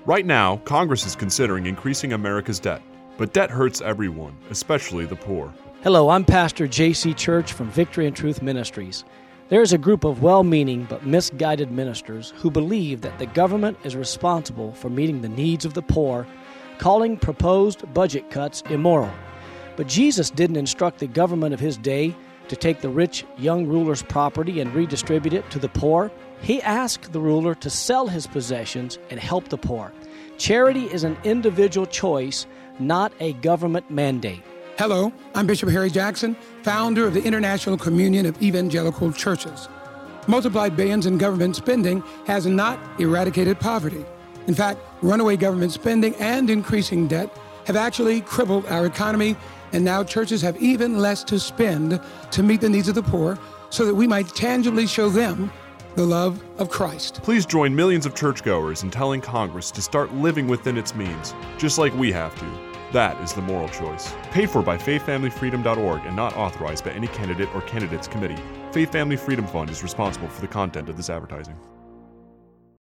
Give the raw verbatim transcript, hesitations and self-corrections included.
Right now, Congress is considering increasing America's debt, but debt hurts everyone, especially the poor. Hello, I'm Pastor J C Church from Victory and Truth Ministries. There is a group of well-meaning but misguided ministers who believe that the government is responsible for meeting the needs of the poor, calling proposed budget cuts immoral. But Jesus didn't instruct the government of his day to take the rich young ruler's property and redistribute it to the poor. He asked the ruler to sell his possessions and help the poor. Charity is an individual choice, not a government mandate. Hello, I'm Bishop Harry Jackson, founder of the International Communion of Evangelical Churches. Multiplied billions in government spending has not eradicated poverty. In fact, runaway government spending and increasing debt have actually crippled our economy, and now churches have even less to spend to meet the needs of the poor so that we might tangibly show them the love of Christ. Please join millions of churchgoers in telling Congress to start living within its means, just like we have to. That is the moral choice. Paid for by faith family freedom dot org and not authorized by any candidate or candidates committee. Faith Family Freedom Fund is responsible for the content of this advertising.